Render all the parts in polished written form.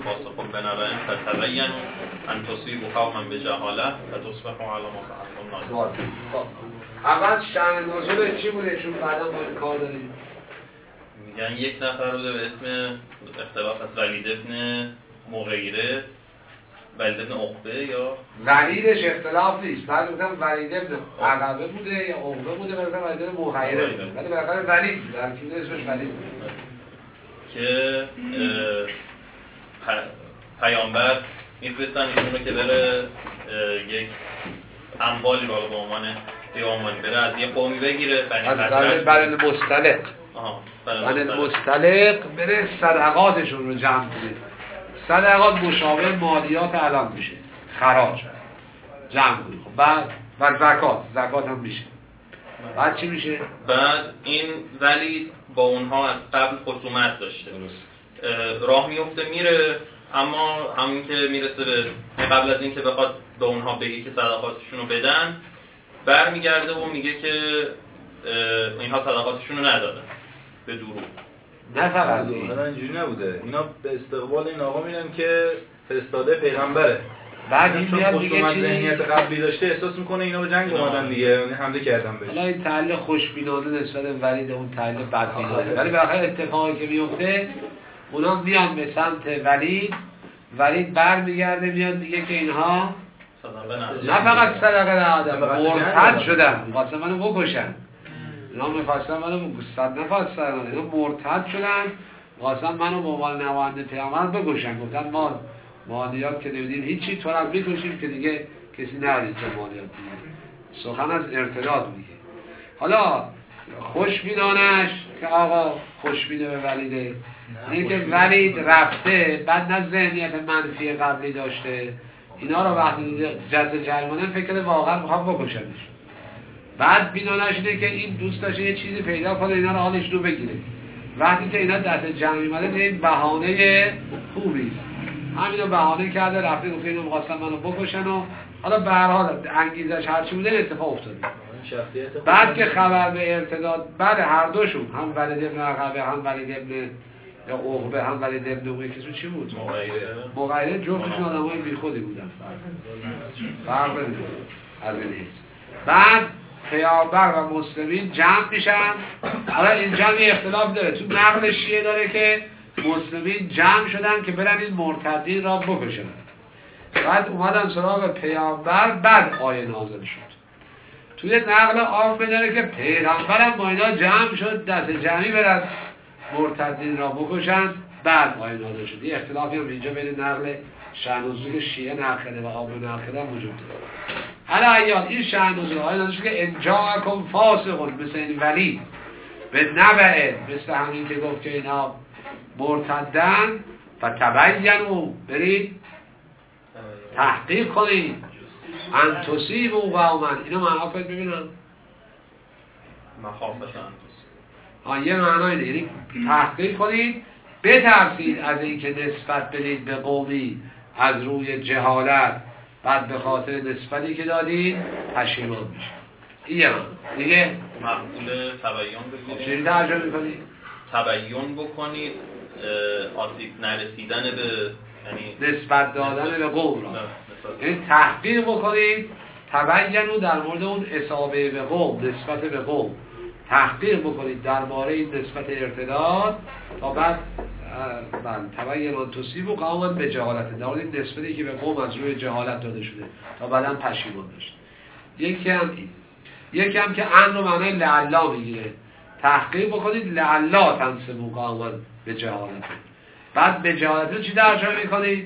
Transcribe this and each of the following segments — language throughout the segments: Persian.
فاسق بنبأ فتبینوا ان تصیبوا قوما بجهاله فتصبحوا علی ما فعلتم نادمین. اول شأن نزول چی بوده؟ چون بعدا ما این کار داریم. میگن یک نفر بوده به اسم اختلاف از ولید ابن مغیره، ولید ابن عقبه یا ولیدش اختلاف نیست. بعد گفتم ولید ابن عقبه بوده یا عقبه بوده، مثلا ولید ابن مغیره بوده. ولی بالاخره ولید بوده. در کیده اسمش ولید بوده. که پیامبر میفرستن ایشون رو که بره یک اموالی رو به عنوان پیامانی بره از یه قومی بگیره، از بنی مصطلق. بنی مصطلق بره صدقاتشون رو جمع کنه. صدقات مشابه مالیات الان میشه، خراج جمع کنه. خب بعد و زکات هم میشه. بعد چی میشه؟ بعد این ولید با اونها از قبل خصومت داشته، راه میفته میره، اما همین که میرسه به قبل از این که بخواد به اونها بگه که صدقاتشون رو بدن، برمیگرده و میگه که اینها صدقاتشون رو ندادن به دروغ. نه فقط اینجوری نبوده، اینا به استقبال این آقا میرن که فرستاده پیغمبره، بعد این میاد دیگه چی ذهنیت قبلی داشته، احساس میکنه اینا به جنگ اومدن دیگه، حمله کردن بهش. حالا این تعلیل خوشبینانه نسبت به ولید، اون تعلیل بدبینانه. ولی بالاخره اتفاقی که میفته اونا میان به سمت ولید برمیگرده میاد میگه که اینها نه فقط صدقه ندادن، مرتد شدن، می‌خواستن منو بکشن. اینا می‌خواستن منو نفرستن، اینا مرتد شدن، می‌خواستن منو به عنوان نماینده پیامبر بکشن. گفتن ما مالیات که نمیدیم هیچی، تو رو می‌کشیم که دیگه کسی نرید که مالیات دیگه. سخن از ارتداد میگه. حالا خوشبینانش که آقا خوشبینه به ولیده، اینه که ولید رفته، بعد نه ذهنیت منفی قبلی داشته، اینا رو وقتی دیده جزء جریمانه فکر واقعا میخواد بکشنش. بعد بینانش اینه که این دوست داشته یه چیزی پیدا کنه اینا رو حالش رو بگیره. وقتی که اینا دست جمعی اومده این بهانه خوبی است، همینو بهانه کرده رفته گفته اینو می‌خواستن منو بکشن و حالا به هر حال انگیزش هرچی بوده اتفاق افتاده. بعد که خبر به ارتداد بعد هر دوشون، هم ولید ابن عقبه هم ولید ابن یا عقبه هم ولید ابن اون یکیشون چی بود؟ مغیره. جفتشون آدمای بیخودی بودن. فرق نمی‌کنه از این حیث. بعد پیامبر و مسلمین جمع میشن. حالا این جمع اختلاف داره، تو نقل شیعه داره که مسلمین جمع شدن که برن این مرتدین را بکشن. بعد اومدن سراغ پیامبر، بعد آیه نازل شد. توی نقل عام داره که پیغمبرم با اینا جمع شد دست جمعی برن مرتدین را بکشن، بعد آیه نازل شد. یه اختلافی هم اینجا بین نقل شأن نزول شیعه نقله و عام نقله وجود داره. حالا ایال این شأن نزول آیه نازل شد که ان جاءکم فاسق، مثل این ولید به نبأ، مثل همین که گفت که اینا مرتدن، فتبینوا، برید تحقیق کنید، ان تصیبوا قوما. اینو معنا کنید ببینم. مخافة یه معنای دیگه، یعنی تحقیق کنید، بترسید از اینکه نسبت بدید به قومی از روی جهالت، بعد به خاطر نسبتی که دادید پشیمان میشه. این دیگه مقبول تبیین بکنید. چجوری ترجمه می‌کنید؟ تبیین بکنید، آسیب نرسیدن به، یعنی نسبت دادن به قوم را، یعنی تحقیق بکنید. تبینوا در مورد اون اصابه به قوم، نسبت به قوم تحقیق بکنید درباره این نسبت ارتداد، تا بعد تبینوا تصیبوا قوما به جهالت، در مورد این نسبتی که به قوم از روی جهالت داده شده تا بعداً پشیمان بشید. یکی هم که ان رو معنای لعلا میگیره، تحقیق بکنید لعلا تنسبوا قوما به جهالت. بعد به جهالت رو چی ترجمه میکنید؟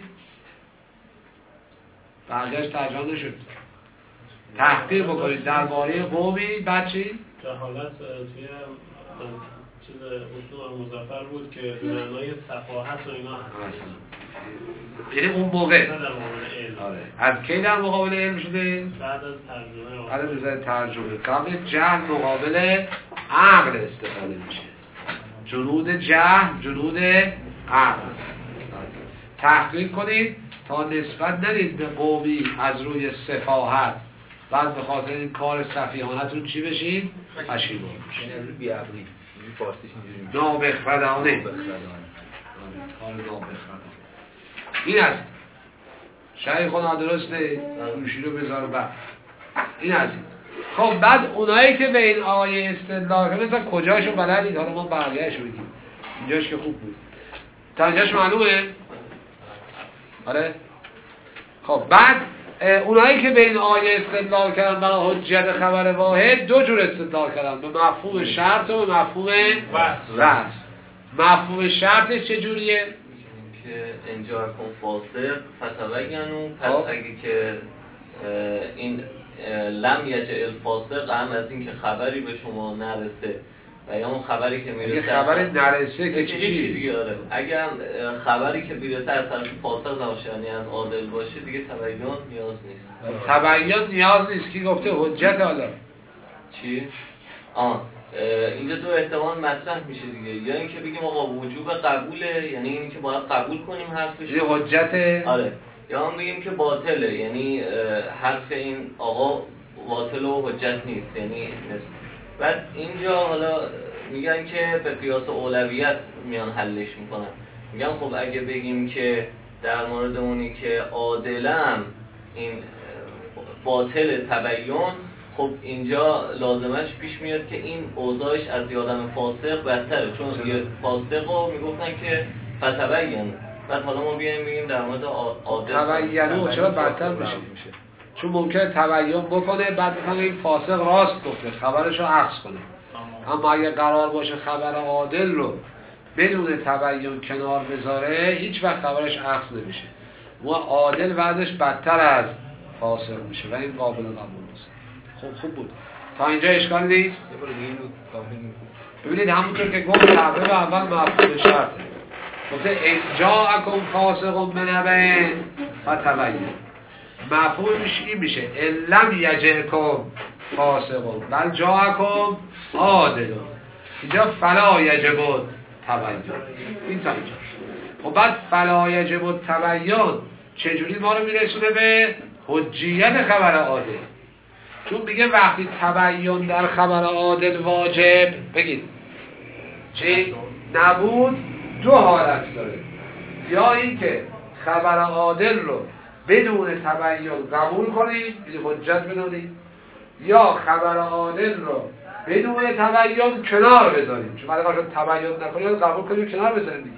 برگشت ترجمه نشد. تحقیق بکنید درباره قومی، بعد چی؟ جهالت توی چیز اصول مظفر بود که به معنای صفاحت و اینا هست. یعنی اون موقع آره. از کی در مقابل علم شده؟ بعد از ترجمه. بعد از ترجمه. قبل جهل مقابل عقل استفاده میشه. جنود جهل، جنود عقل. تحقیق کنید تا نسبت ندید به قومی از روی سفاهت، بعد به خاطر این کار سفیهانتون چی بشین؟ پشیمان بشین. یعنی از بیعقلی، فارسیش اینجوری میشه. نابخردانه. کار نابخردانه. این است شیخ خدا درسته گوشی رو بذار بعد این است. خب بعد اونایی که به این آیه استدلال کردن مثلا کجاشو بلدید؟ حالا ما بقیه‌اشو بگیم. اینجاش که خوب بود تا اینجاش معلومه؟ آره. خب بعد اونایی که به این آیه استدلال کردن برای حجت خبر واحد دو جور استدلال کردن، به مفهوم شرط و به مفهوم وصل. مفهوم شرطش چجوریه؟ که اینجا کن فاسق فتبینوا، پس اگه که این لم یجع الفاسق هم از این که خبری به شما نرسه و یا اون خبری که میرسه خبر نرسه که چی؟ اگر خبری که میرسه از طرف فاسق نباشه یعنی از عادل باشه دیگه تبیین نیاز نیست. تبیین نیاز نیست کی گفته حجت حالا؟ چی؟ اینجا دو احتمال مطرح میشه دیگه، یا اینکه بگیم آقا وجوب قبوله یعنی اینکه باید قبول کنیم حرفش یه حجت، آره، یا هم بگیم که باطله یعنی حرف این آقا باطل و حجت نیست یعنی بعد اینجا حالا میگن که به قیاس اولویت میان حلش میکنن، میگن خب اگه بگیم که در مورد اونی که عادلم این باطل تبیین، خب اینجا لازمش پیش میاد که این اوضاعش از یه آدم فاسق بدتره، چون یه فاسق رو میگفتن که فتبین، بعد حالا ما بگیم در مورد عادل تبینو چرا بدتر میشه؟ چون ممکنه تبیین بکنه بعد بفهمه این فاسق راست گفته خبرش رو عکس کنه، اما اگه قرار باشه خبر عادل رو بدون تبیین کنار بذاره هیچ وقت خبرش عکس نمیشه و عادل وضعش بدتر از فاسق میشه و این قابل قبول نیست. خوب بود تا اینجا اشکال نیست؟ ببینید همونطور که گفت تعبیر اول مفهوم شرطه، گفته جاءکم فاسق بنبأ فتبین، مفهومش این میشه لم یجئکم فاسق بل جاءکم عادل، اینجا فلا یجب تبین، این تا اینجا. خب بعد فلا یجب تبین چجوری ما رو میرسونه به حجیت خبر عادل؟ چون میگه وقتی تبیین در خبر عادل واجب بگید چی؟ نبود دو حالت داره، یا اینکه خبر عادل رو بدون تبیین قبول کنید این حجت بدونید، یا خبر عادل رو بدون تبیین کنار بذارید، چون اگه شد تبیین نکنید قبول کنید کنار بذارید دیگه.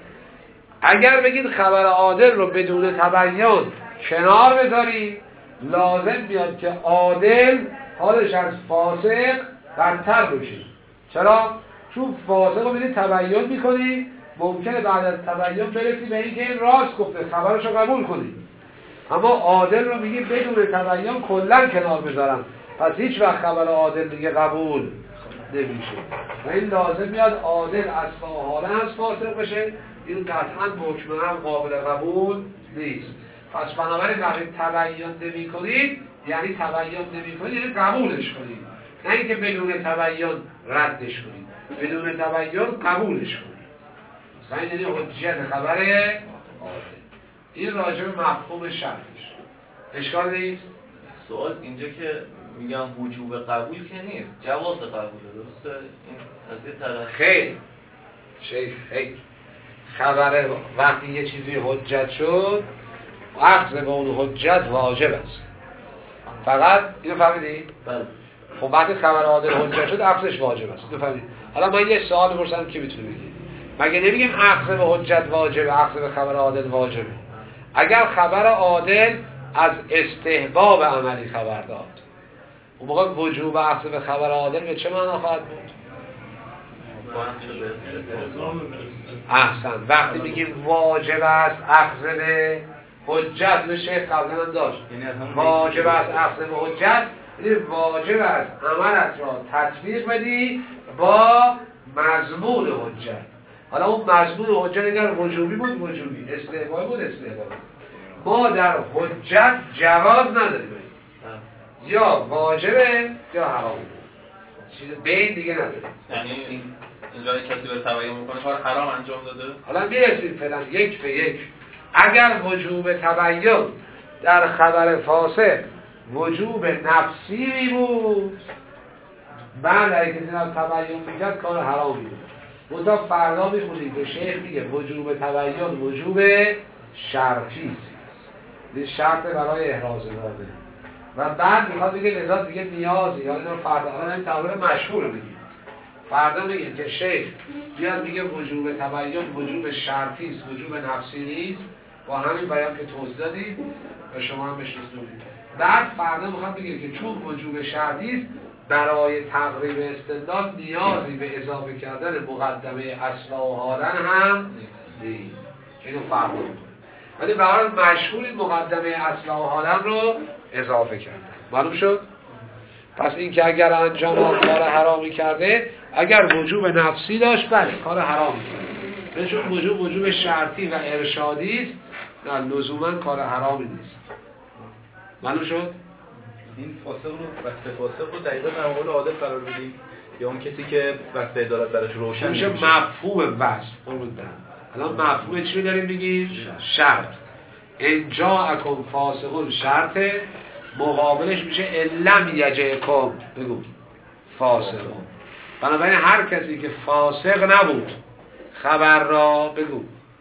اگر بگید خبر عادل رو بدون تبیین کنار بذارید لازم بیاد که عادل حالش از فاسق بدتر بشه. چرا؟ چون فاسق رو میدید تبیین میکنی ممکنه بعد از تبیین برسی به این که این راست گفته خبرش رو قبول کنی، اما عادل رو میگی بدون تبیین کلا کنار بذارم، پس هیچ وقت خبر عادل دیگه قبول نمیشه و این لازم میاد عادل از حاله از فاسق بشه، این قطعا حکم هم قابل قبول نیست. پس بنابراین وقتی تبیین نمی کنید یعنی تبیین نمی کنید یعنی قبولش کنید، نه اینکه بدون تبیین ردش کنید، بدون تبیین قبولش کنید. مثلا یعنی حجیت خبر عادل. این راجع به مفهوم شرطش اشکال نیست؟ سوال اینجا که میگم وجوب قبول که نیست، جواز قبوله، درسته؟ این از یه طرف خیر شیخ خیر خبر وقتی یه چیزی حجت شد اخذ به اون حجت واجب است، فقط اینو فهمیدید؟ بله. خب بعد خبر عادل حجت شد اخذش واجب است، اینو فهمیدید؟ حالا من یه سوال بپرسم که میتونه بگید، مگه نمیگیم اخذ به حجت واجبه، اخذ به خبر عادل واجبه؟ اگر خبر عادل از استحباب عملی خبر داد اون موقع وجوب اخذ به خبر عادل به چه معنا خواهد بود؟ احسن. وقتی میگیم واجب است اخذ به حجت به شیخ قبلا هم داشت واجب است اخذ به حجت یعنی واجب است عملت را تطبیق بدی با مضمون حجت. حالا اون مضمون حجت اگر وجوبی بود وجوبی، استحبابی بود استحبابی. ما در حجت جواز نداریم، یا واجبه یا حرامه، چیز بین دیگه نداریم. یعنی اینجا کسی به تبیین میکنه کار حرام انجام داده؟ حالا میرسیم فعلا یک به یک. اگر وجوب تبیین در خبر فاسق وجوب نفسی می بود، بعد اگه کسی را تبیین میکرد کار حرامی بود. منتها فردا میخونیم که شیخ میگه وجوب تبیین وجوب شرطی است. این شرط برای احراز واقع. و بعد میخواد بگه لذا دیگه نیازی یا اینا فردا این تعبیر مشهور میگیم. فردا میگیم که شیخ بیاد میگه وجوب تبین وجوب شرطی است، وجوب نفسی نیست، با همین بیان که توضیح دادید و شما هم بشناسید. بعد فردا میخواد بگه که چون وجوب شرطی است برای تقریب استدلال نیازی به اضافه کردن مقدمه اصلا و حالا هم نیست. اینو فرق میکنه. ولی برای مشهور مقدمه اصلا و حالا رو اضافه کردن. معلوم شد؟ پس این که اگر انجام کار حرامی کرده، اگر وجوب نفسی داشت بله کار حرامی کرده. چون وجوب شرطی و ارشادی است، نه لزوما کار حرامی نیست. معلوم شد؟ این فاسق رو وصف فاسق رو دقیقاً در مقابل عادل قرار بدیم یا اون کسی که وصف عدالت براش روشن میشه مفهوم وصف. الان مفهوم چی داریم بگیم؟ شرط. اینجا اکن فاسقون شرط، مقابلش میشه لم یجئکم بگو فاسقون. بنابراین هر کسی که فاسق نبود خبر را بگو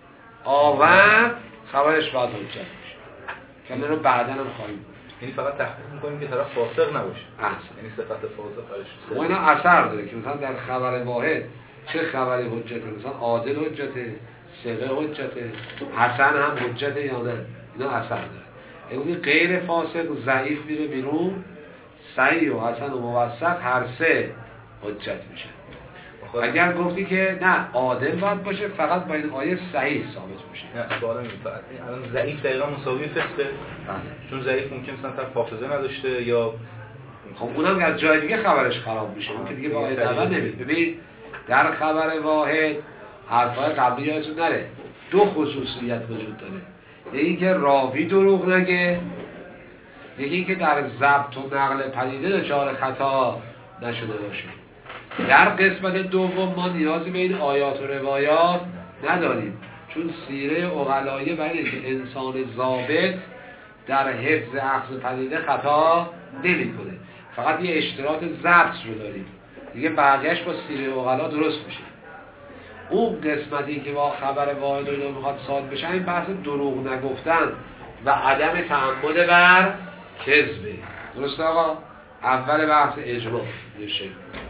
آورد، خبرش باید حجت میشه. که رو بعدا هم خواهیم. یعنی فقط تحقیق میکنیم که طرف فاسق نباشه. احسن. یعنی صفت فاسق برش. و اینا اثر داره که مثلا در خبر واحد چه خبری حجته، مثلا عادل حجته، ثقه حجته، حسن هم حجته یا نه، اینا اثر داره. یعنی غیر فاسق و ضعیف میره بیرون، صحیح و حسن و موثق هر سه حجت میشه. اگر گفتی که نه عادل باید باشه فقط با این آیه صحیح ثابت میشه. نه سوال اینه فقط الان ضعیف دقیقاً مساوی فسقه. چون ضعیف ممکن مثلا طرف حافظه نداشته یا خب اونم از جای دیگه خبرش خراب میشه. اون که دیگه با آیه اول نمید. ببین در خبر واحد حرفای قبلی یادتون نره دو خصوصیت وجود داره. یکی اینکه راوی دروغ نگه، یکی اینکه در ضبط و نقل پدیده دچار خطا نشده باشه. در قسمت دوم ما نیازی به این آیات و روایات نداریم، چون سیره عقلاییه برای اینکه انسان ضابط در حفظ اخذ پدیده خطا نمی‌کنه. فقط یه اشتراط ضبط رو داریم، دیگه بقیه‌اش با سیره عقلا درست میشه. اون قسمتی که با خبر واحد رو میخواد صادر بشه این بحث دروغ نگفتن و عدم تعمد بر کذبه. درست آقا؟ اول بحث اجماع یه شکل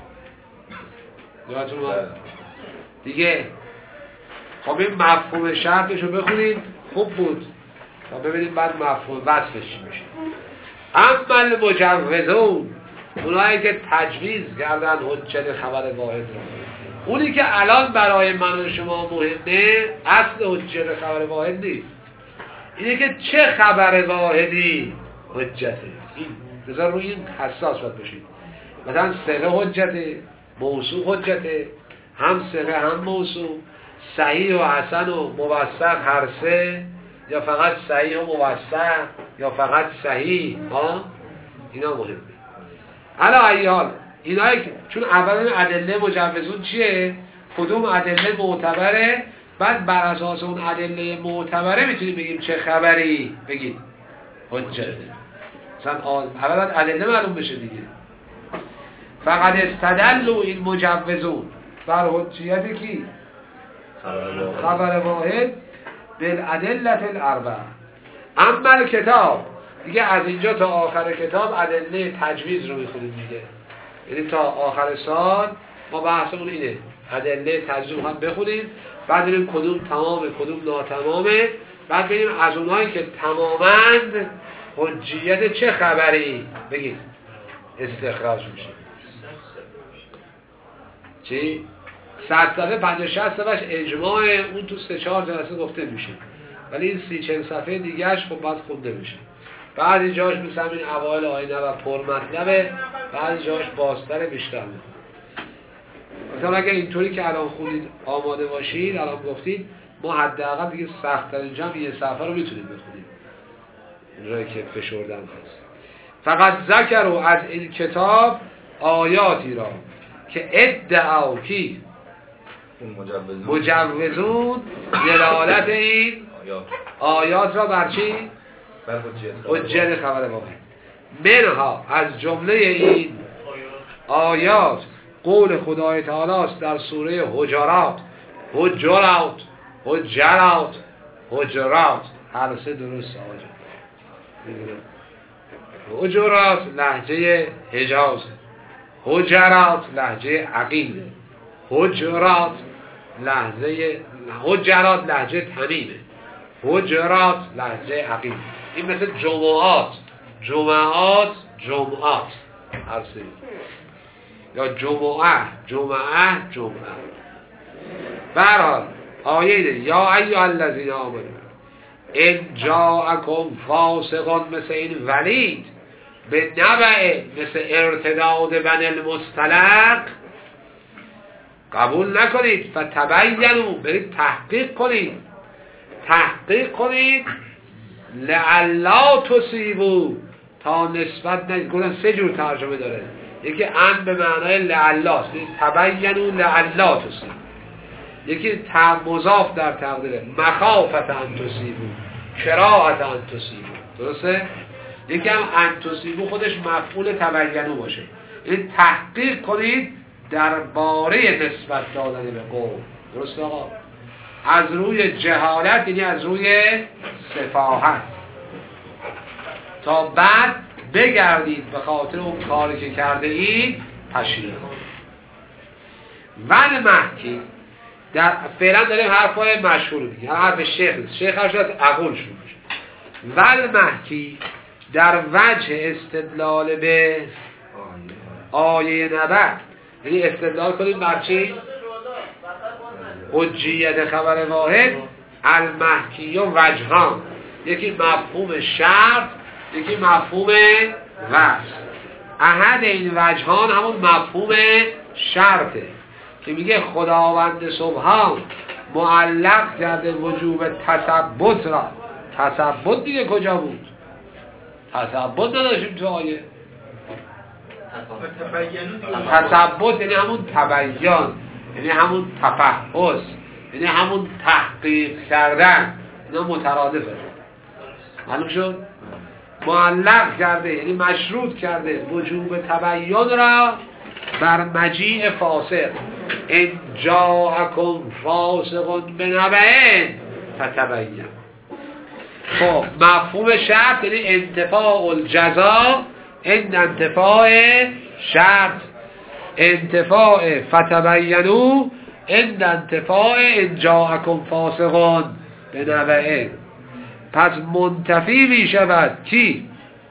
یادتون دیگه. خب این مفهوم شرطش رو بخونید خوب بود تا ببینیم بعد مفهوم وصفش چی میشه. اما المجوزون، اونایی که تجویز کردن حجت خبر واحد رو، اونی که الان برای من و شما مهمه اصل حجت خبر واحد نیست، اینه که چه خبر واحدی حجته. این بذار روی این حساس باید بشید. مثلا ثقه حجته، موصوف حجته، هم ثقه هم موصوف، صحیح و حسن و موثق هر سه، یا فقط صحیح و موثق، یا فقط صحیح. اینا مهمه. علا ای حال اینایی که چون اول ادله مجوزون چیه؟ کدوم ادله معتبره، بعد بر اساس اون ادله معتبره میتونیم بگیم چه خبری بگید حجته. مثلا اول باید ادله معلوم بشه دیگه. فقط استدلوا این مجوزون بر حجیت کی؟ خبر واحد بالادله الاربعه. اما کتاب دیگه از اینجا تا آخر کتاب ادله تجویز رو میخونیم دیگه. یعنی تا آخر سال ما بحثمون اینه ادله تجویز رو هم بخونیم، بعد ببینیم کدوم تمامه کدوم ناتمامه، بعد ببینیم از اونایی که تمامند حجیت چه خبری بگید استخراج میشه. چی؟ 100 صفحه 50 60 صفحهش اجماع، اون تو 3 4 جلسه گفته میشه، ولی این 30 40 صفحه دیگهش خب باید خونده بشه. بعضی جاش مثل این اوایل آینه و پرمطلبه، بعضی جاش بازتر بیشتر میکنه. مثلا اگه اینطوری که الان خونید آماده باشید، الان گفتید ما حداقل دیگه سخت‌ترین جمع یه صفحه رو میتونیم بخونیم اونجایی که فشردن هست. فقط ذکروا از این کتاب آیاتی را که ادعا کی مجوزون دلالت این آیات را بر چی؟ بر حجت خبر واحد. منها از جمله این آیات قول خدای تعالی است در سوره حجرات، حجرات هر سه درست آقا جان. حجرات لهجه حجاز، حجرات لهجه عقیل، حجرات لهجه تمیمه، حجرات لهجه عقیل. این مثل جمعات هر سه، یا جمعه. برحال آیه ده یا ایها الذین آمنوا ان جاءکم فاسق، مثل این ولید، به نبع مثل ارتداد بن المصطلق قبول نکنید. فتبینوا، برید تحقیق کنید لعلا تصیبوا، تا نسبت نکنید. سه جور ترجمه داره، یکی ان به معنای لعلاست، تبینوا لعلا تصیبوا، یکی مضاف در تقدیره مخافت ان تصیبوا، کراهت ان تصیبوا، درسته؟ یکی هم ان تصیبوا خودش مفعول تبینوا باشه. این تحقیق کنید درباره نسبت دادن به قوم، درسته آقا؟ از روی جهالت، یعنی از روی سفاهت، تا بعد بگردید به خاطر اون کاری که کرده اید پشیمان. ول محکی، در فعلا داریم حرفای مشهور میگیم، حرف شیخ هرشد از عقول شروع میشه. ول محکی در وجه استدلال به آیه نبع، یعنی استدلال کنیم بر چی؟ حجیت خبر واحد. المحکی و وجهان، یکی مفهوم شرط، یکی مفهوم وصل. احد این وجهان همون مفهوم شرطه که میگه خداوند سبحان معلق کرده وجوب تثبت را. تثبت دیگه کجا بود؟ تثبت نداشتیم تو آیه. تثبت یعنی همون تبیین، یعنی همون تفحص، یعنی همون تحقیق کردن. اینا مترادفه. معلوم شد؟ معلق کرده یعنی مشروط کرده وجوب تبیین را بر مجیء فاسق. ان جاءکم فاسق بنبأ فتبین. خب مفهوم شرط یعنی انتفاع الجزا عند انتفاع شرط، انتفاع فتبینوا عند انتفاع ان جاءکم فاسق بنبأ. پس منتفی می شود کی؟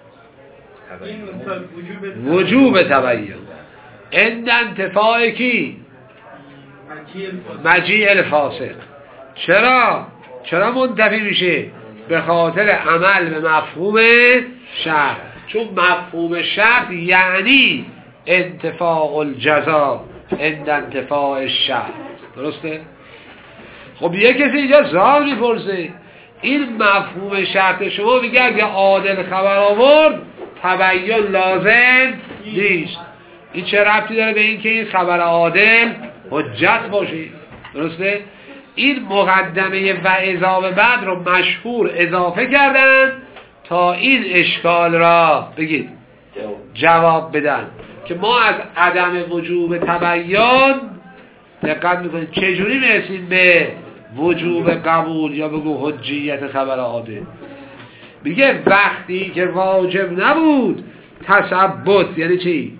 وجوب تبیین عند انتفاع کی؟ مجیء الفاسق. چرا منتفی میشه؟ به خاطر عمل به مفهوم شرط، چون مفهوم شرط یعنی انتفاع الجزا عند انتفاع الشرط، درسته؟ خب یه کسی اینجا سوال میپرسه این مفهوم شرط شما میگه اگه عادل خبر آورد تبیین لازم نیست، این چه ربطی داره به این که این خبر عادل حجت باشه؟ درسته؟ این مقدمه و اضافه بعد رو مشهور اضافه کردن تا این اشکال را بگید جواب بدن که ما از عدم وجوب تبیین دقت میکنیم چجوری میرسیم به وجوب قبول یا بگو حجیت خبر عادل. میگه وقتی که واجب نبود تثبت، یعنی چی؟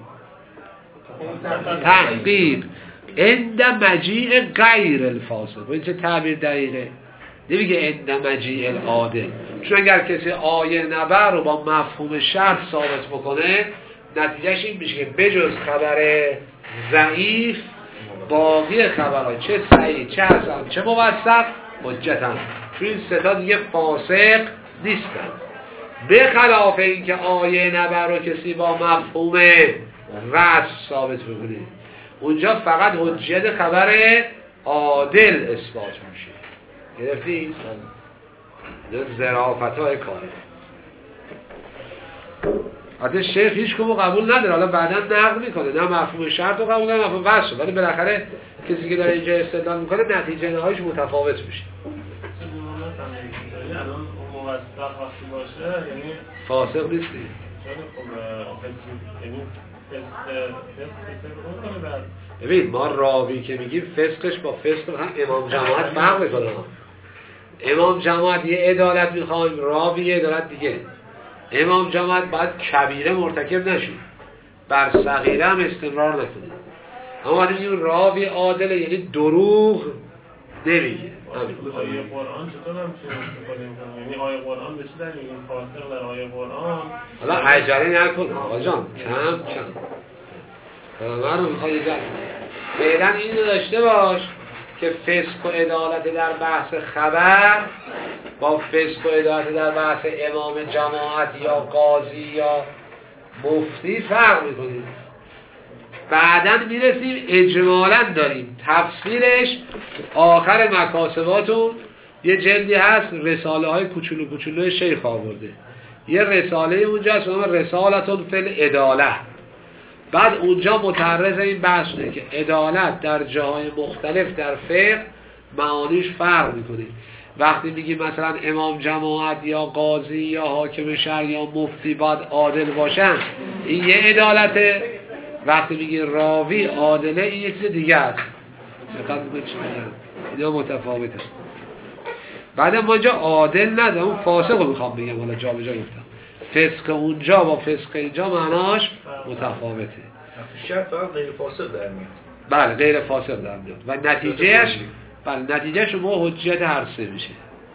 تحقیق عند مجیء غیر الفاسق. این چه تعبیر دقیقه؟ نمیگه عند مجیء العادل، چون اگر کسی آیه نبع رو با مفهوم شرط ثابت بکنه نتیجهش این میشه که بجز خبر ضعیف باقی خبرها چه صحیح چه حسن چه موثق حجتن، چون این ستا دیگه فاسق نیستن. به خلاف این که آیه نبع رو کسی با مفهوم وصف ثابت بکنه اونجا فقط حجیت خبر عادل اثبات میشه. گرفتی؟ ظرافت های کاره. حتی شیخ هیچ کمو قبول نداره، حالا بعدا نقل میکنه نه مفهوم شرط رو قبول نداره مفهوم وصف، ولی بالاخره کسی که داره اینجا استدلال میکنه نتیجه نهاییش متفاوت میشه. الان اون موثق وقتی باشه یعنی فاسق نیستی. ببین ما راوی که میگیم فسقش با فسق هم امام جماعت فرق میکنه. امام جماعت یه عدالت میخوایم، راوی یه عدالت دیگه. امام جماعت باید کبیره مرتکب نشید، بر صغیره هم استمرار نکنید. اما باید میگیم راوی عادله، یعنی دروغ نمیگه. آیه قرآن چطور هم چه استفاده میکنم؟ یعنی آیه قرآن به چی در میگیم فاسق در آیه قرآن؟ حالا عجله نکن آقا جان، کم من رو میخواد یه جلد فعلا این رو داشته باش که فسق و عدالت در بحث خبر با فسق و عدالت در بحث امام جماعت یا قاضی یا مفتی فرق میکنیم. بعداً میرسیم اجمالاً داریم تفسیرش آخر مکاسباتون یه جلدی هست، رساله های کوچولو کوچولو شیخ آورده، یه رساله اونجا هست نام رسالتون فی العداله. بعد اونجا متعرض این بحث شده که عدالت در جاهای مختلف در فقه معانیش فرق میکنه. وقتی میگی مثلا امام جماعت یا قاضی یا حاکم شهر یا مفتی باید عادل باشن، این یه عدالته. وقتی میگی راوی عادله، این یه چیز دیگه است. اینا متفاوته. بعد ما اینجا عادل ندارم، اون فاسق رو میخوام بگم، حالا جا به جا گفتم فسق اونجا با فسق اینجا معناش متفاوته. شرط فقط غیر فاسق در میاد. بله غیر فاسق در میاد و نتیجهش شما حجت هر سه میشه.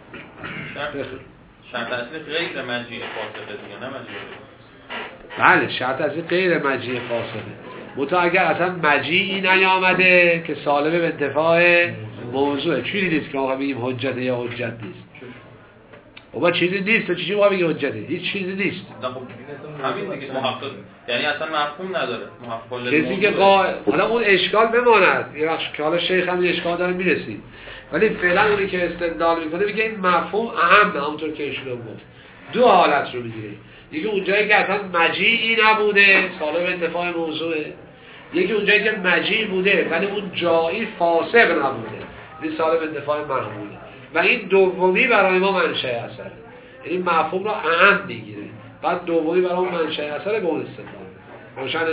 شرط اصلی غیر مجیع فاسقه دیگه، نه مجیع. بله شرط اصلی غیر مجیع فاسقه. متا اگر اصلا مجیعی نیامده که سالم به انتفاع موضوعه، چیزی نیست که آقا بگیم حجته یا حجت نیست. خب چیزی نیست تو چیزی باید بگی حجته؟ هیچ چیزی نیست. خب همین دیگه محقق، یعنی اصلا مفهوم نداره محقق. کسی که حالا اون اشکال بماند، یه وقت که حالا شیخ هم اشکال داره میرسید، ولی فعلا اونی که استدلال میکنه میگه این مفهوم اهمه. همونطور که ایشون گفت دو حالت رو میگیره، یکی اونجایی که اصلا مجیعی نبوده سالم به انتفاع موضوعه، یکی اونجایی که مجیع بوده ولی اون جایی فاسق نبوده یعنی سالم به انتفاع محموله، و این دومی برای ما منشأ اثره، یعنی مفهوم رو اهم میگیره. بعد دومی برای ما منشأ اثره به اون استدلال روشنه.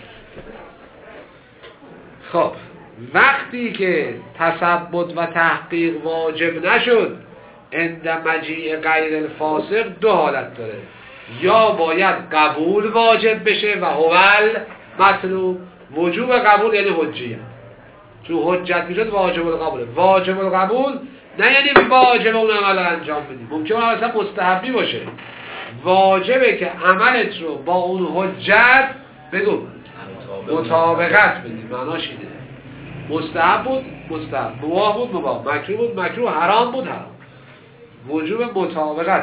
خب وقتی که تثبت و تحقیق واجب نشد عند مجیع غیر الفاسق دو حالت داره، یا باید قبول واجب بشه و هول مطلوب. وجوب قبول یعنی حجیه، چون حجت میشد واجب القبوله. واجب القبول نه یعنی واجب اون عمل انجام بدی، ممکنه اصلا مستحبی باشه. واجبه که عملت رو با اون حجت بگو مطابقت بدی. معناش اینه مستحب بود مستحب، مباح بود مباح، مکروه بود مکروه، حرام بود حرام. وجوب مطابقت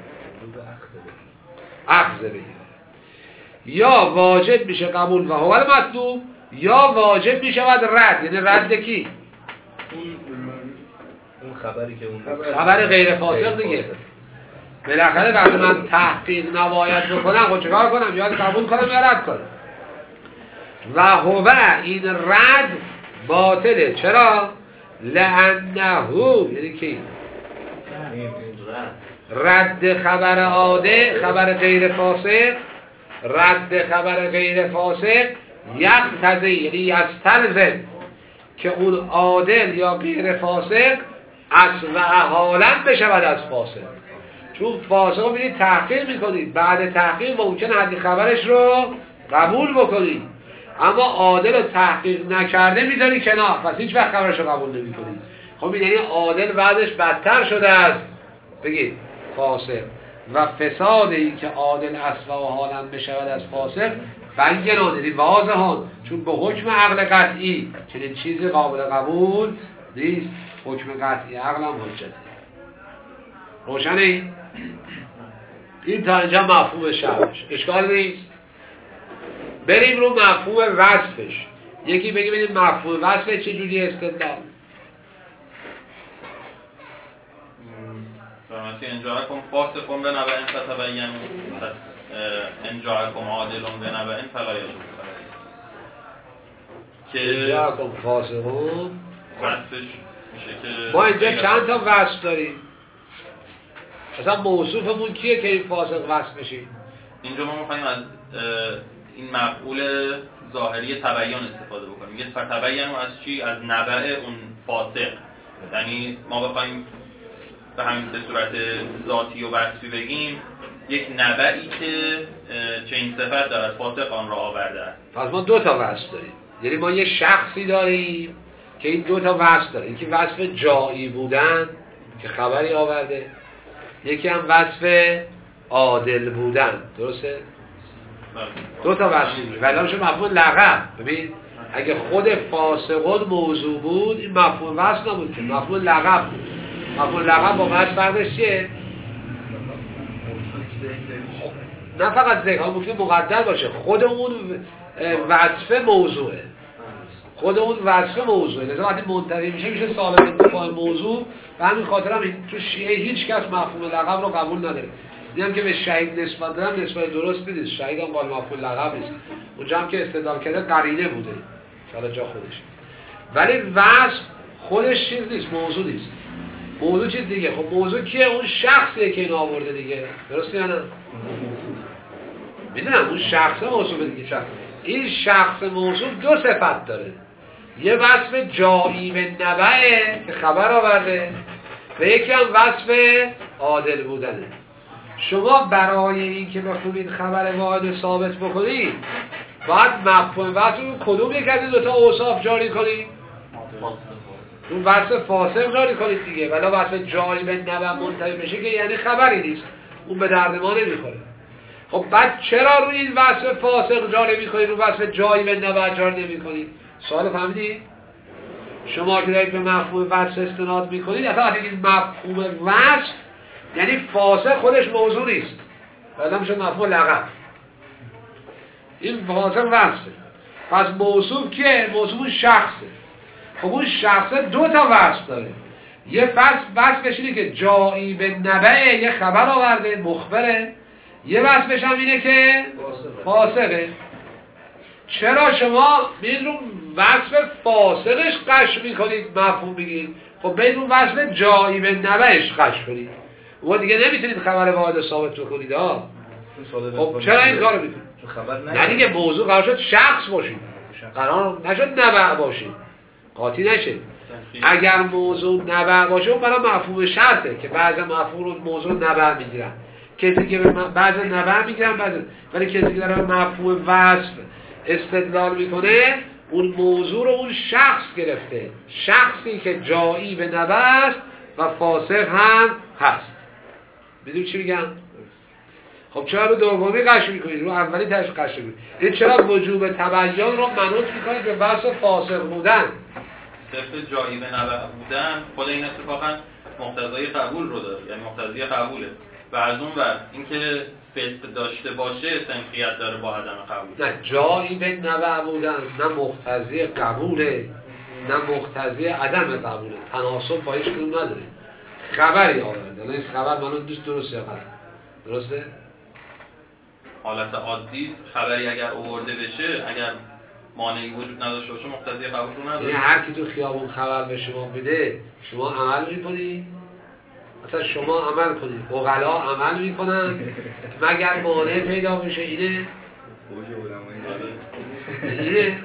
اخذ بگیر. یا واجب میشه قبول و هو مطلوب، یا واجب میشه بعد رد. یعنی رد کی؟ اون خبری که اون خبر غیر فاسق دیگه. بالاخره وقتی من تحقیق نباید بکنم خب چیکار کنم؟ یا قبول کنم یا رد کنم. و هو این رد باطله. چرا؟ لانه یعنی کی؟ رد خبر عاده، خبر غیر فاسق، رد خبر غیر فاسق یقتضی یعنی یستلزم که اون عادل یا غیر فاسق اصل و حالا بشود از فاسق. چون فاسق رو میدید تحقیق میکنید، بعد تحقیق ممکن حدی خبرش رو قبول بکنید، اما عادل رو تحقیق نکرده میذاری کنار، پس هیچ وقت خبرش رو قبول نمی کنید. خب یعنی عادل بعدش بدتر شده از بگید فاسق. و فساد این که عادل اصل و حالا بشود از فاسق بینان یعنی واضحان، چون به حکم عقل قطعی چنین چیزی قابل قبول نیست. حکم قطعی عقل هم حجته. روشنه؟ این تا اینجا مفهوم شرعش اشکال نیست. بریم رو مفهوم وصفش. یکی بگی ببینیم مفهوم وصفش چجوری استدلال. فرماسی انجاعکم فاسقون به نبعین فتبینون، پس انجاعکم عادلون به نبعین فلا یجوز که انجاعکم فاسقون وصفش میشه که ما اینجا چند تا وصف داریم؟ اصلا موصوفمون کیه که این فاسق وصف میشه؟ اینجا ما میخواییم از این مفعول ظاهری تبیین استفاده بکنیم. یه فتبینون از چی؟ از نبع اون فاسق. یعنی ما بخوایم به همین به صورت ذاتی و وصفی بگیم، یک نبعی که چنین صفت دارد فاسق آن را آورده است. پس ما دو تا وصف داریم، یعنی ما یه شخصی داریم که این دو تا وصف داره، یکی وصف جایی بودن که خبری آورده، یکی هم وصف عادل بودن. درسته؟ دو تا وصف داریم. ولی همشه مفهوم لقب. ببین اگه خود فاسقون موضوع بود این مفهوم وصف نبود که، مفهوم لقب بود. مفهوم لقب با وصف فرقش چیه؟ نه فقط ذکر، هم ممکنه مقدر باشه، خود اون وصف موضوعه، خود اون وصف موضوعه. لذا وقتی منتفی میشه سالم انتفاع موضوع. به همین خاطر هم تو شیعه هیچ کس مفهوم لقب رو قبول نداره. دیدم که به شهید نسبت دادن نسبت درست نیست، شهید هم قال مفهوم لقب نیست، اونجا هم که استدلال کرده قرینه بوده حالا جا خودش. ولی وصف خودش چیز نیست، موضوع نیست. موضوع چیز دیگه. خب موضوع کیه؟ اون شخصیه که اینو آورده دیگه. درسته یا نه؟ میدونم اون شخص موضوع دیگه. این شخص موضوع دو صفت داره، یه وصف جایی به نبعه که خبر آورده و یکی هم وصف عادل بودنه. شما برای این که بخواید این خبر واحد ثابت بکنید باید مفهوم وصف کدوم یک از این دو تا اوصاف جاری کنید؟ اون وصف فاسق جاری کنید دیگه. ولی وصف جایی به نبع منتهی بشه که یعنی خبری نیست، اون به درد ما نمیخوره. خب بعد چرا روی این وصف فاسق جاری میکنید، رو وصف جایی به نبع جاری نمیکنید؟ سوال فهمیدید؟ شما که دارید به مفهوم وصف استناد میکنید، اصلا این مفهوم وصف یعنی فاسق خودش موضوع نیست، بعد میشه مفهوم لقب. این فاسق وصفه. پس موصوف کیه؟ موصوف شخصه. خب اون شخص دو تا وصف داره، یه وصفش اینه که جایی به نبعه، یه خبر آورده مخبره، یه وصفش هم اینه که فاسقه. چرا شما میدون وصف فاسقش قش میکنید مفهوم میگید؟ خب بدون وصف جایی به نبعش قش کنید، و دیگه نمیتونید خبر واحد ثابت بکنید. خب چرا این کارو میکنید؟ نه دیگه موضوع قرار شد شخص باشید، قرار نشد نبع باشید، قاطی نشه. اگر موضوع نبع باشه اون برای مفهوم شرطه که بعضی مفهوم رو موضوع نبع میگیرن، کسی که بعضی نبع میگیرن بعضی، ولی کسی که داره مفهوم وصف استدلال میکنه اون موضوع رو اون شخص گرفته، شخصی که جایی به نبع است و فاسق هم هست. میدونی چی میگم؟ خب چرا رو دومی قش میکنید، رو اولی تش قش میکنید؟ این چرا وجوب تبیین رو منوط میکنید به وصف فاسق بودن؟ صرف جایی به نبع بودن خود این اتفاقا مقتضای قبول رو داره، یعنی مقتضی قبوله، و از اون ور اینکه فسق داشته باشه سنخیت داره با عدم قبول. نه جایی به نبع بودن نه مقتضی قبوله نه مقتضی عدم قبوله، تناسب با هیچ کدوم نداره. خبری آورده، این خبر منو درسته غلط، درسته؟ حالت عادی خبری اگر آورده بشه، اگر مانعی وجود نداشته باشه مقتضی قبول رو نداره. یعنی هر کی تو خیابون خبر به شما بده شما عمل میکنی؟ مثلا شما عمل کنید، عقلا عمل میکنن مگر مانع پیدا بشه. اینه اینه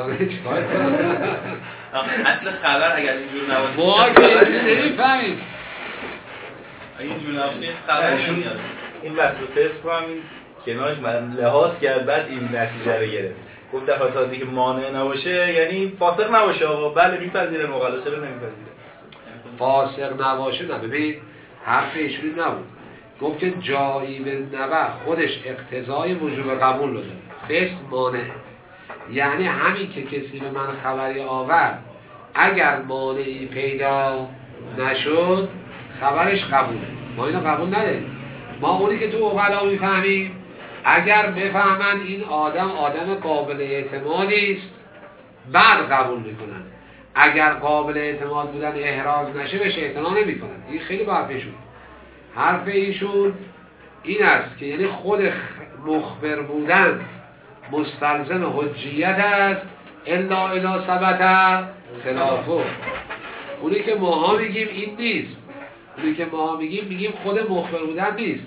اصل خبر اگر اینجور نباشه ما که نمیفهمیم. اگه اینجور نباشه خبر نمیاد. این وصف فسق رو هم کنارش من لحاظ کرد، بعد این نتیجه رو گرفت. گفت دفعه تا دیگه مانع نباشه یعنی فاسق نباشه. آقا بله میپذیره، مغلا چرا نمیپذیره؟ فاسق نباشه نه. ببین حرف ایشونی نبود، گفت که جایی به نبع خودش اقتضای وجوب قبول رو داره، فسق مانع. یعنی همین که کسی به من خبری آورد اگر مانعی پیدا نشد خبرش قبوله. ما اینو قبول نداریم. ما اونی که تو عقلا میفهمیم اگر بفهمن این آدم قابل اعتمادی است بعد قبول میکنن، اگر قابل اعتماد بودن احراز نشه بهش اعتنا نمیکنن. این خیلی با حرفشون. حرف ایشون این است که یعنی خود مخبر بودن مستلزم حجیت است الا الا ثبت خلافه. اونی که ماها میگیم این نیست، اونی که ماها میگیم خود مخبر بودن نیست،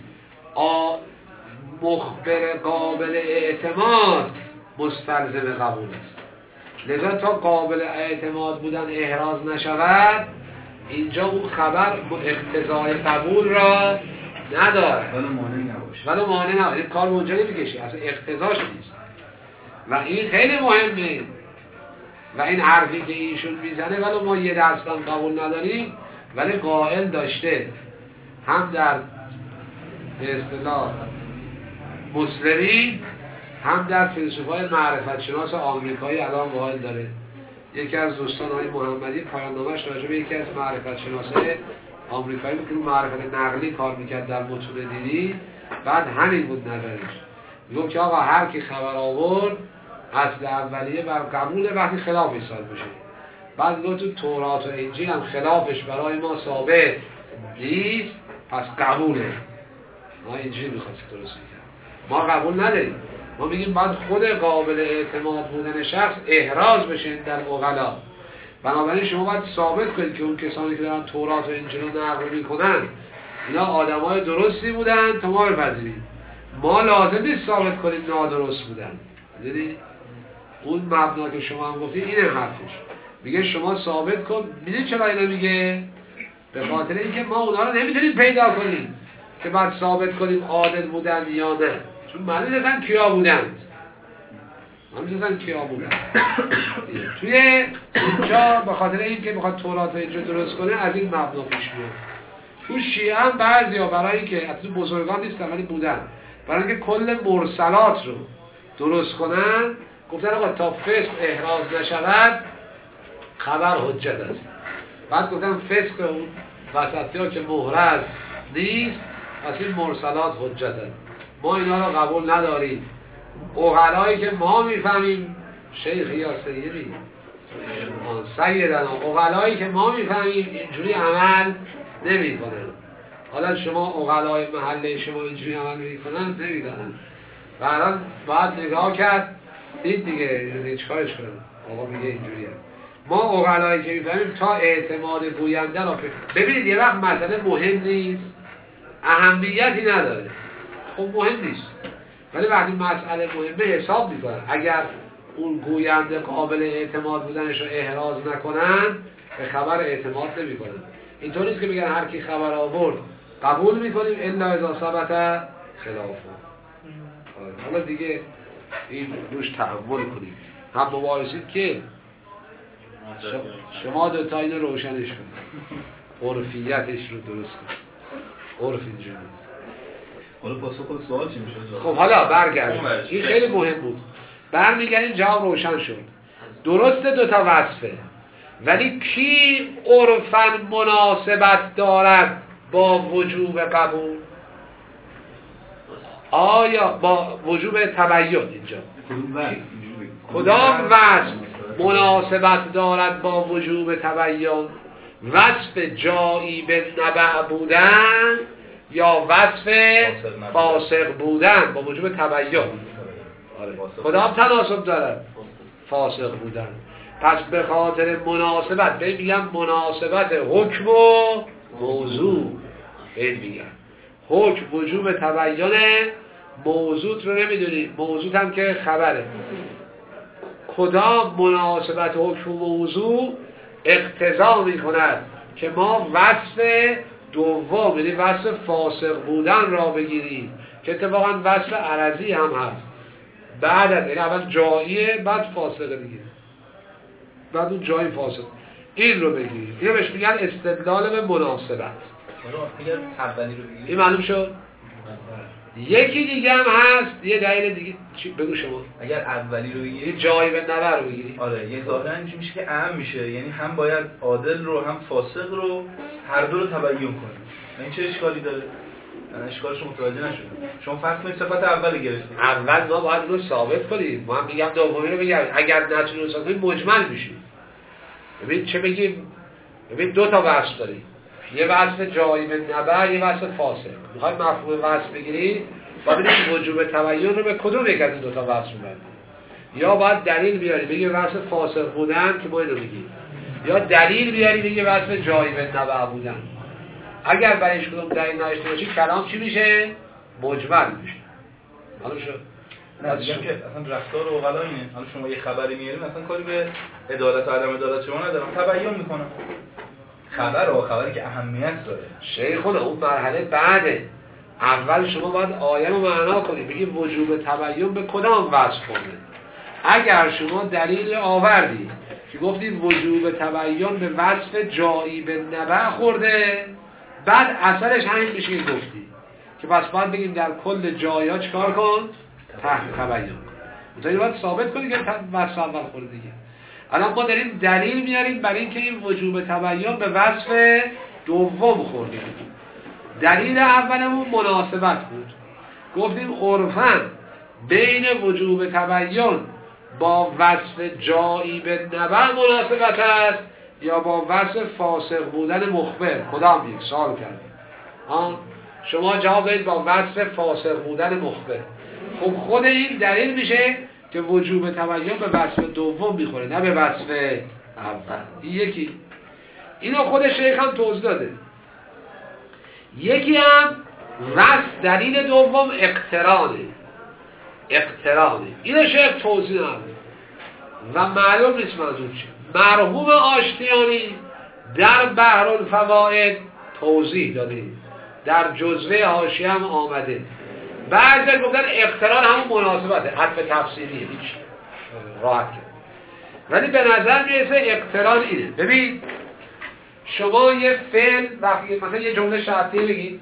مخبر قابل اعتماد مستلزم قبول است. لذا تا قابل اعتماد بودن احراز نشود اینجا اون خبر اقتضای قبول را نداره ولی مانع نباشه. این کار اونجا نمیکشه، اصلا اقتضاش نیست و این خیلی مهمه. و این حرفی که ایشون میزنه ولی ما یه درصد هم قبول نداریم، ولی قائل داشته هم در به اصطلاح مسلمین هم در فیلسوفای معرفت شناس آمریکایی الان قائل داره. یکی از دوستان های محمدی پایان‌نامه‌اش راجع به یکی از معرفت شناسای آمریکایی بود که معرفت نقلی کار میکرد در متون دینی، بعد همین بود نظرش. میگه که آقا هر کی خبر آورد اصل اولیه بر قبول وقتی خلافش ثابت بشه. بعد میگه تو تورات و انجیل هم خلافش برای ما ثابت نیست، پس قبوله. ما انجیل میخواست درست میکنه، ما قبول نداریم. ما میگیم باید خود قابل اعتماد بودن شخص احراز بشه در عقلا. بنابراین شما باید ثابت کنید که اون کسانی که دارن تورات و انجیل رو نقل میکنن اینا آدمای درستی بودن تا ما بپذیریم. ما لازم نیست ثابت کنیم نادرست بودن. دیدی اون مبنا که شما هم گفتید اینه حرفش. میگه شما ثابت کن. میدونید چرا اینو میگه؟ به خاطر اینکه ما اونا رو نمیتونیم پیدا کنیم که بعد ثابت کنیم عادل بودن یا نه، چون معلوم نیستن کیا بودند. توی اینجا به خاطر اینکه بخواد تورات رو اینجا درست کنه از این مبنا پیش میاد. تو شیعه هم بعضیا برای اینکه اصلا بزرگان نیستن ولی بودن، برای اینکه کل مرسلات رو درست کنن گفتن آقا تا فسق احراز نشود خبر حجت است. بعد گفتن فسق اون وسطی ها که محرز نیست پس این مرسلات حجت است. ما اینا رو قبول نداریم. عقلایی که ما میفهمیم شیخ یا سیدی سیدنا، عقلایی که ما میفهمیم اینجوری عمل نمی کنن. حالا شما عقلای محله شما اینجوری عمل میکنن نمیدانن و الان باید نگاه کرد دید دیگه چکارش کنن. آقا میگه اینجوری هم. ما عقلایی که میفهمیم تا اعتماد گوینده را ببینید یه وقت مسئله مهم نیست، اهمیتی نداره، خب مهم نیست، ولی وقتی مسئله مهمه حساب میکنن. اگر اون گوینده قابل اعتماد بودنش رو احراز نکنن به خبر اعتماد نمیکنن. اینطور نیست که بگن هر کی خبر آورد قبول میکنیم الا اذا ثبت خلافه. حالا دیگه این روش تحمل کنیم. هم مباحثید که شما دوتا اینو روشنش کنید، عرفیتش رو درست کنید. عرف اینجوری حالا پاسخ سوال چی میشه؟ خب حالا برگردیم، این خیلی مهم بود. برمیگردیم جواب روشن شد. درسته دوتا وصفه، ولی کی عرفاً مناسبت دارد با وجوب قبول؟ آیا با وجوب تبین؟ اینجا کدام وصف مناسبت دارد با وجوب تبین؟ وصف جایی به نبع بودن یا وصف فاسق بودن با وجوب تبین؟ کدام تناسب دارد؟ فاسق بودن. پس به خاطر مناسبت میگم مناسبت حکم و موضوع میگم حکم وجوب تبین، موضوع رو نمیدونی، موضوع هم که خبره. کدام مناسبت حکم و موضوع اقتضا میکند که ما وصف دوم یعنی وصف فاسق بودن را بگیریم که اتفاقا وصف عرضی هم هست. بعد از این اول جاییه بعد فاسقه دیگه، بعد اون جایی فاسق این رو بگیریم. اینو بهش میگن استدلال به مناسبت. این معلوم شد؟ یکی دیگه هم هست، یه دلیل دیگه بگو شما. اگر اولی رو بگیری جایی به نبر رو بگیری، آره یه ظاهرا اینجوری میشه که اهم میشه، یعنی هم باید عادل رو هم فاسق رو هر دو رو تبیین کنیم. این چه اشکالی داره؟ من اشکالش متوجه نشدم. شما فرض کنید صفت اول گرفتید، اول ما باید رو ثابت کنیم. ما هم میگم دومی رو بگم، اگر نتونیم ثابت کنیم مجمل میشیم. ببین چه بگیم؟ ببین دو تا وصف داریم، یه وصف جایی به نبر، یه وصف فاسق. میخوای مفهوم وصف بگیری باید ببینید وجوب تبیین رو به کدوم یک از این دو تا وصف میبندی. یا باید دلیل بیاری بگی وصف فاسق بودن که ما اینو بگیم، یا دلیل بیاری بگی وصف جایی به نبر بودن. اگر برایش کدوم دلیل نداشته باشی کلام چی میشه؟ مجمل میشه. معلوم شد؟ نه میگم که اصلا رفتار عقلا اینه. حالا شما یه خبری میارین اصلا کاری به عدالت و عدم عدالت شما ندارم، تبیین میکنم. خبری که اهمیت داره. شیخونه اون مرحله بعده. اول شما باید آیه رو معنا کنی، بگی وجوب تبین به کدام وصف خورده. اگر شما دلیل آوردی که گفتی وجوب تبین به وصف جایی به نبع خورده، بعد اثرش همین میشه که گفتی که پس باید بگیم در کل جایا چکار کن؟ تحت تبین کن. اونطوری باید ثابت کنی که وصف اول خورده دیگه. الان ما داریم دلیل میاریم برای اینکه این وجوب تبین به وصف دوم خورده. دلیل اولمون مناسبت بود. گفتیم عرفاً بین وجوب تبین با وصف جایی به نبع مناسبت است یا با وصف فاسق بودن مخبر؟ کدام یک؟ سوال کردیم. شما جواب دارید با وصف فاسق بودن مخبر. خب خود این دلیل میشه که وجوب تبین به وصف دوم میخوره، نه به وصف اول. یکی اینو خود شیخ هم توضیح داده. یکی هم وصف دلیل دوم اقترانه. اینو شیخ توضیح نده و معلوم نیست منظور چیه. مرحوم آشتیانی در بحر الفوائد توضیح داده، در جزوه حاشیه هم آمده. بعضی گفتن اقتران همون مناسبته، حرف تفسیریه، هیچ راحت کرد. ولی به نظر میرسه اقتران اینه. ببین شما یه فعل وقتی مثلا یه جمله شرطی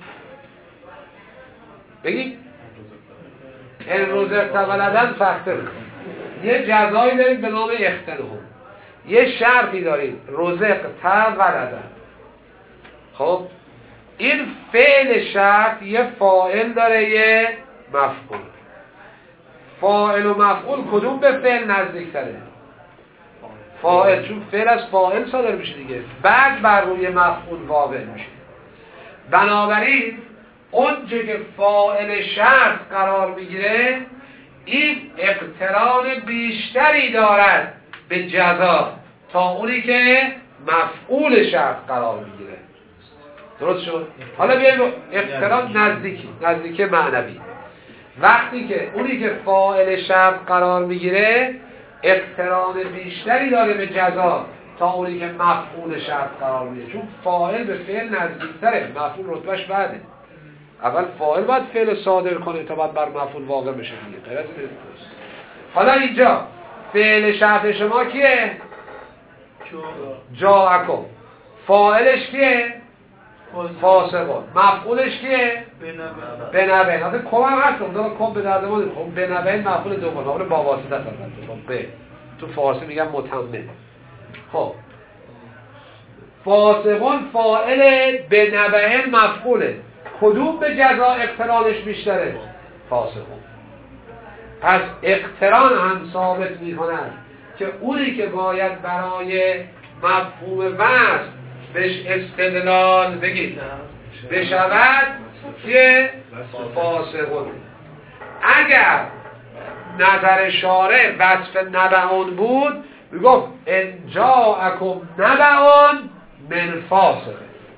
بگید این روز اقتولدن فخته بکن، یه جزایی دارید به نام اختنهم، یه شرطی دارید رزق تولدن. خب این فعل شرط یه فاعل داره یه مفعول. فاعل و مفعول کدوم به فعل نزدیکتره؟ فاعل، چون فعل از فاعل صادر میشه دیگه، بعد بر روی مفعول واقع میشه. بنابراین اون که فاعل شرط قرار میگیره این اقتران بیشتری دارد به جزا تا اونی که مفعول شرط قرار میگیره. درست شد؟ حالا بیاییم اقتران نزدیکی معنوی. وقتی که اونی که فاعل شرط قرار میگیره اقتران بیشتری داره به جزا تا اونی که مفعول شرط قرار میگیره، چون فاعل به فعل نزدیکتره، مفعول رتبهش بعده. اول فاعل باید فعل صادر کنه تا بعد بر مفعول واقع بشه دیگه. حالا اینجا فعل شرط شما کیه؟ جاءکم. فاعلش کیه؟ فاسقون. مفعولش کیه؟ بنبین. حتی کم هم هست، کم به درد ما دیم. خب بنبین مفعول دوم، مفعول با واسطه است. به تو فارسی میگم متمم. خب فاسقون فاعل، بنبین مفعوله. کدوم به جزا اقترانش بیشتره؟ فاسقون. پس اقتران هم ثابت می‌کند که اونی که باید برای مفهوم وصف بهش استدلال بگید بشود که فاسقون. اگر نظر شارع وصف نبعون بود میگفت ان جاءکم نبعون من فاسق،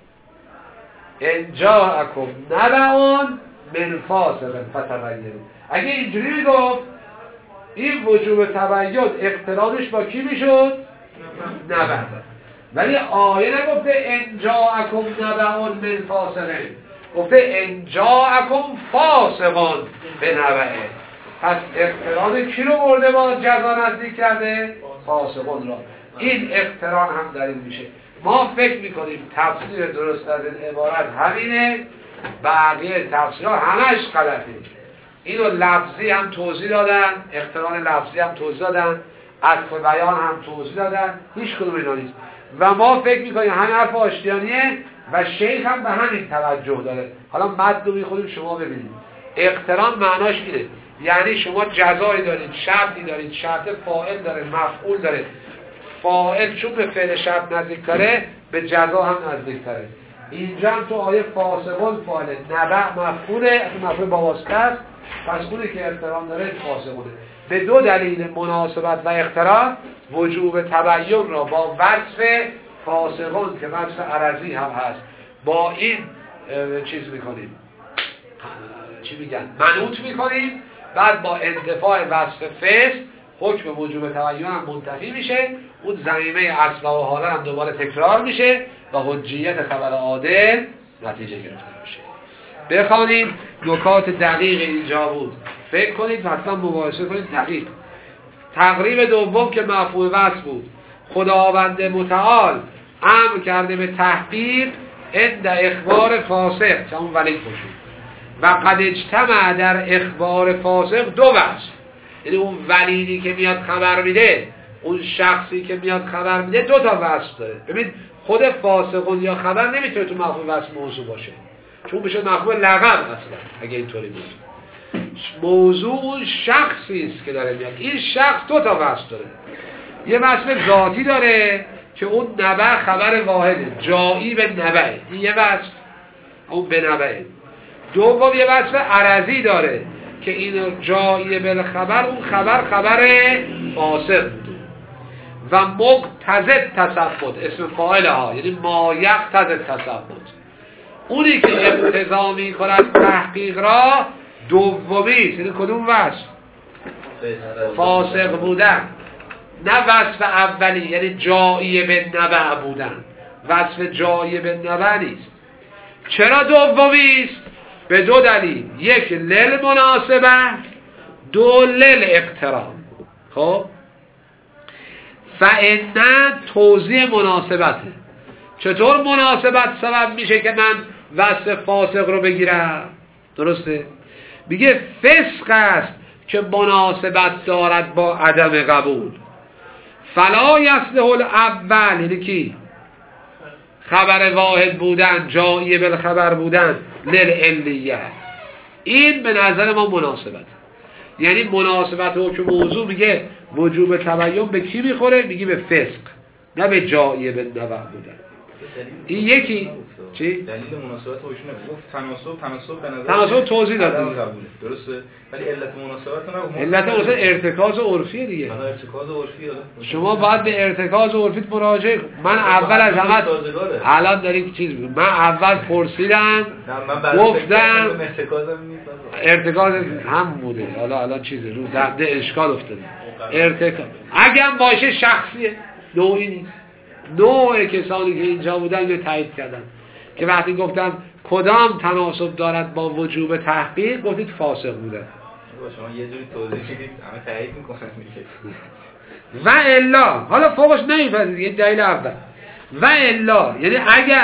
ان جاءکم نبعون من فاسق فتبینوا. اگه اینجوری میگفت این وجوب تبین اقترانش با کی میشد؟ نبع. ولی آیه نگفته ان جاءکم نبعون من فاسق، گفته ان جاءکم فاسقون بنبع. پس اقتران کی رو برده با جزا نزدیک کرده؟ فاسقون را. این اقتران هم دلیل میشه. ما فکر میکنیم تفسیر درست از این عبارت همینه، بقیه تفسیرها همش غلطه. اینو لفظی هم توضیح دادن، اقتران لفظی هم توضیح دادن، عطف بیان هم توضیح دادن، هیچ کدوم اینا نیست. و ما فکر میکنیم همین حرف آشتیانیه و شیخ هم به همین توجه داره. حالا متن رو میخونیم شما ببینید. اقتران معناش اینه، یعنی شما جزایی دارید، شرطی دارید، شرط فاعل داره، مفعول داره. فاعل چون به فعل شرط نزدیک داره به جزا هم نزدیک داره. اینجا هم تو آیه فاسقون فاعل، نبع مفعوله، مفعول با واسطه است، پس اونی که اقتران داره فاسقونه. به دو دلیل مناسبت و اقتران وجوب تبین را با وصف فاسقون که وصف عرضی هم هست با این چیز میکنیم، چی میگن؟ منوط میکنیم. بعد با انتفاع وصف فسق حکم وجوب تبین هم منتفی میشه. اون ضمیمه اصلا و حالا هم دوباره تکرار میشه و حجیت خبر عادل نتیجه گرفته بشه. بخوانید نکات دقیق اینجا بود، فکر کنید و حتما مباحثه کنید دقیق. تقریب دوم که مفهوم وصل بود، خداوند متعال امر کرده به تحقیق عند اخبار فاسق که اون ولید باشید و قد اجتمع در اخبار فاسق دو وجه، یعنی اون ولیدی که میاد خبر میده، اون شخصی که میاد خبر میده دو تا وصف داره. ببین خود فاسقون یا خبر نمیتونه تو مفهوم وصف موضوع باشه، چون بشه مفهوم لقب اصلا. اگه اینطوری بود موضوع اون شخصی است که داره میاد. این شخص دو تا وصف داره، یه وصف ذاتی داره که اون نبع خبر واحده، جایی به نبعه، این یه وصف اون به نبعه. دوم یه وصف عرضی داره که این جایی به خبر، اون خبر فاسق بود و مقتضی تثبت اسم فاعل ها، یعنی ما یقتضی تثبت، اونی که اقتضا می‌کند تحقیق را دومیست. یعنی کدوم وصف؟ فاسق بودن، نه وصف اولی یعنی جایی به نبع بودن. وصف جایی به نبع نیست. چرا دومیست؟ به دو دلیل، یک لل مناسبه، دو لل اقتران. خب فإن توضیح مناسبته. چطور مناسبت سبب میشه که من وصف فاسق رو بگیرم؟ درسته؟ میگه فسق است که مناسبت دارد با عدم قبول. فلا یصلح الاول، یعنی کی؟ خبر واحد بودن، جایی بالخبر بودن، للعلیه. این به نظر ما مناسبت، یعنی مناسبت حکم موضوع میگه وجوب تبین به کی میخوره؟ میگه به فسق، نه به جایی به نبع بودن. این یکی چی؟ دلیل مناسبت رو ایشون گفت تناسب به نظر تناسب توضیح داد درسته، ولی علت مناسبت رو علت مناسبت ارتکاز عرفی دیگه. حالا ارتکاز عرفی شما باید به ارتکاز عرفی مراجعه کنید. من اول از همه الان دارید چیز میگم، من اول پرسیدم گفتم ارتکاز هم بوده، حالا الان چیزه رو ده اشکال افتاده. ارتکاز اگه باشه شخصیه، نوعی نیست. نوع کسانی که اینجا بودن اینو تایید کردن که وقتی گفتم کدام تناسب دارد با وجوب تحقیق، گفتید فاسق بودن. شما یه جوری توضیح میدید همه تایید میکنن میگه و الا، حالا فوقش نمیپذید. یه دلیل اول و الا یعنی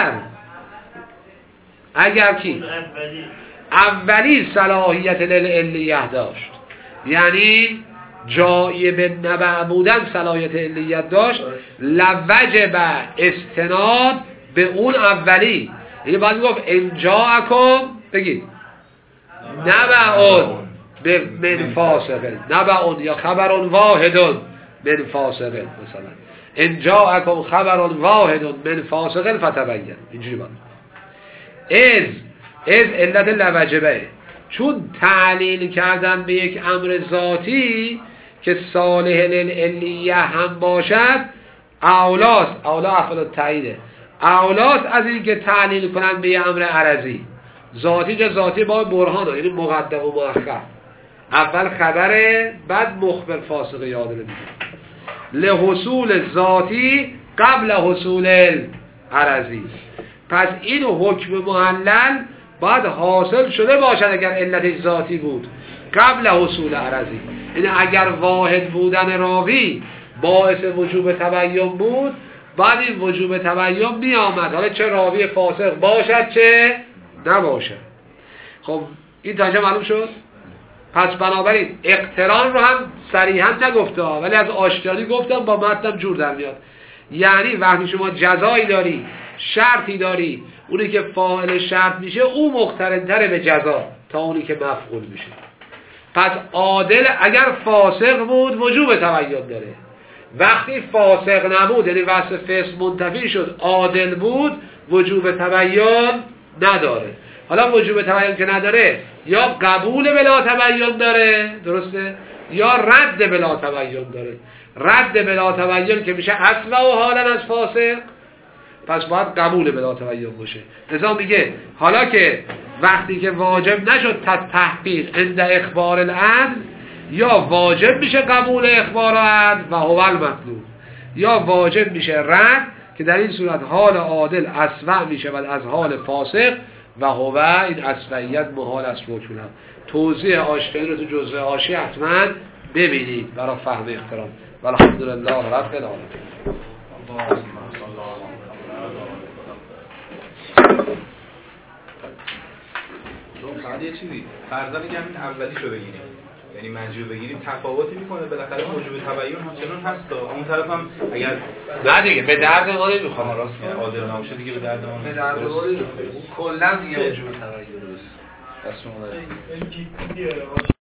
اگر کی اولی صلاحیت للعلیه داشت، یعنی جایی به نبع بودن صلاحیت علیت داشت، لوجب استناد به اون اولی. یعنی باید گفت انجاءکم، بگید نبعون من فاسقه، نبعون یا خبرون واحدون من فاسقه، مثلا انجاءکم خبرون واحدون من فاسقه فتبین. اینجوری باید از علت لوجبه، چون تعلیل کردن به یک امر ذاتی که صالح للعلیه هم باشد اولاست، اولا افعال تاییده، اولاست از این که تعلیل کنن به یک امر عرضی. ذاتی جا ذاتی با برهانه، یعنی مقدم و مؤخر، اول خبره بعد مخبر فاسقه یاد میده. لحصول ذاتی قبل حصول عرضی. پس این حکم معلل باید حاصل شده باشد اگر علتش ذاتی بود قبل حصول عرضی. یعنی اگر واحد بودن راوی باعث وجوب تبین بود، بعد این وجوب تبین می آمد، حالا چه راوی فاسق باشد چه نباشد. خب این تا اینجا معلوم شد. پس بنابراین اقتران رو هم صریحا نگفته ولی از آشکاری گفتم، با متنم جور در میاد. یعنی وقتی شما جزایی داری، شرطی داری، اونی که فاعل شرط میشه او مقترن‌تره به جزا تا اونی که مفعول میشه. پس عادل اگر فاسق بود وجوب تبین داره، وقتی فاسق نبود یعنی وصف فسق منتفی شد عادل بود وجوب تبین نداره. حالا وجوب تبین که نداره یا قبول بلا تبین داره، درسته، یا رد بلا تبین داره. رد بلا تبین که میشه اصلا و حالا از فاسق، پس باید قبول بلا تبین باشه. لذا میگه حالا که وقتی که واجب نشد تحقیق عند اخبار العدل، یا واجب میشه قبول اخبار العدل و هو المطلوب، یا واجب میشه رد که در این صورت حال عادل اسوأ می شود از حال فاسق و هو این اسوئیت محال است وجودا. توضیح آشکاری رو تو جزء حاشیه حتما ببینید برای فهم احترام. والحمدلله رب العالمین. فقط یه چیزی فرضاً که همین اولیشو بگیریم، یعنی منجو بگیریم، تفاوتی میکنه بالاخره موجب تبیین همچنان هست تا اون طرف هم اگر نه دیگه به درد ما نمیخوره. راست میگه عادل نباشه دیگه به درد ما به درد ما نمیخوره. کلا دیگه موجب تبیین درست.